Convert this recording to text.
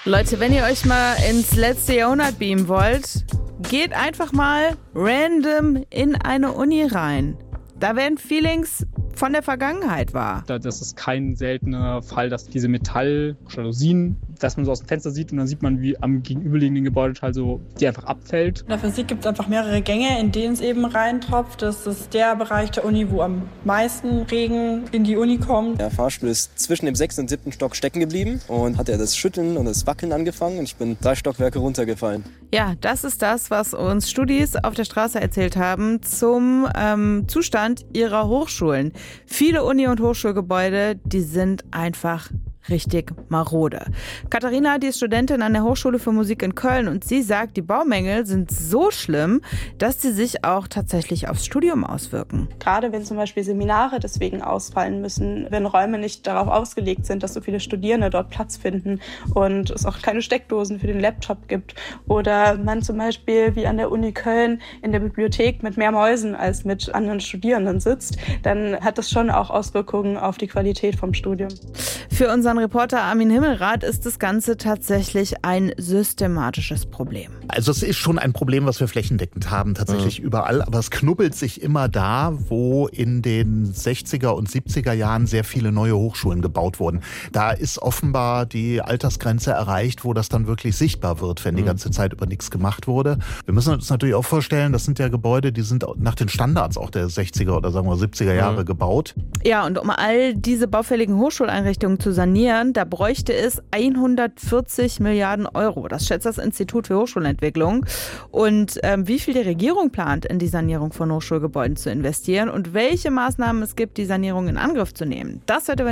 Leute, wenn ihr euch mal ins letzte Jahrhundert beamen wollt, geht einfach mal random in eine Uni rein. Da werden Feelings von der Vergangenheit wahr. Das ist kein seltener Fall, dass diese Metall-Jalousien, dass man so aus dem Fenster sieht und dann sieht man, wie am gegenüberliegenden Gebäudeteil so die einfach abfällt. In der Physik gibt es einfach mehrere Gänge, in denen es eben reintropft. Das ist der Bereich der Uni, wo am meisten Regen in die Uni kommt. Der Fahrstuhl ist zwischen dem 6. und 7. Stock stecken geblieben und hat das Schütteln und das Wackeln angefangen und ich bin 3 Stockwerke runtergefallen. Ja, das ist das, was uns Studis auf der Straße erzählt haben zum Zustand ihrer Hochschulen. Viele Uni- und Hochschulgebäude, die sind einfach richtig marode. Katharina, die ist Studentin an der Hochschule für Musik in Köln und sie sagt, die Baumängel sind so schlimm, dass sie sich auch tatsächlich aufs Studium auswirken. Gerade wenn zum Beispiel Seminare deswegen ausfallen müssen, wenn Räume nicht darauf ausgelegt sind, dass so viele Studierende dort Platz finden und es auch keine Steckdosen für den Laptop gibt oder man zum Beispiel wie an der Uni Köln in der Bibliothek mit mehr Mäusen als mit anderen Studierenden sitzt, dann hat das schon auch Auswirkungen auf die Qualität vom Studium. Für unseren Reporter Armin Himmelrath ist das Ganze tatsächlich ein systematisches Problem. Also es ist schon ein Problem, was wir flächendeckend haben, tatsächlich überall. Aber es knubbelt sich immer da, wo in den 60er und 70er Jahren sehr viele neue Hochschulen gebaut wurden. Da ist offenbar die Altersgrenze erreicht, wo das dann wirklich sichtbar wird, wenn die ganze Zeit über nichts gemacht wurde. Wir müssen uns natürlich auch vorstellen, das sind ja Gebäude, die sind nach den Standards auch der 60er oder sagen wir 70er Jahre gebaut. Ja, und um all diese baufälligen Hochschuleinrichtungen zu sanieren, da bräuchte es 140 Milliarden Euro. Das schätzt das Institut für Hochschulentwicklung. Und wie viel die Regierung plant, in die Sanierung von Hochschulgebäuden zu investieren und welche Maßnahmen es gibt, die Sanierung in Angriff zu nehmen, das hört ihr